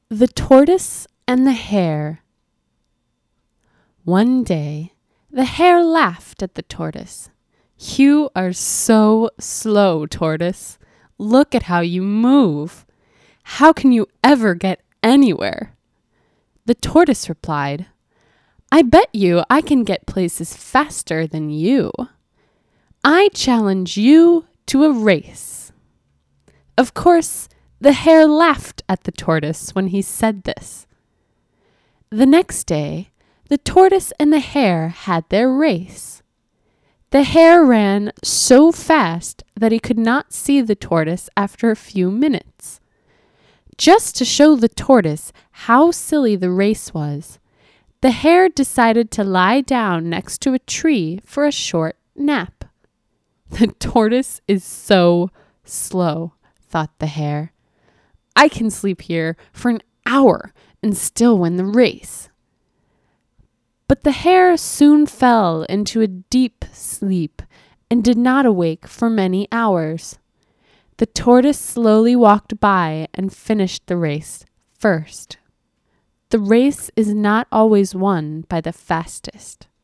The Tortoise and the Hare. One day, the Hare laughed at the Tortoise. "You are so slow, Tortoise. Look at how you move. How can you ever get anywhere?" The Tortoise replied, "I bet you I can get places faster than you. I challenge you to a race." Of course, the Hare laughed at the Tortoise when he said this. The next day, the Tortoise and the Hare had their race. The Hare ran so fast that he could not see the Tortoise after a few minutes. Just to show the Tortoise how silly the race was, the Hare decided to lie down next to a tree for a short nap. "The Tortoise is so slow," thought the Hare. "I can sleep here for an hour and still win the race." But the Hare soon fell into a deep sleep and did not awake for many hours. The Tortoise slowly walked by and finished the race first. The race is not always won by the fastest.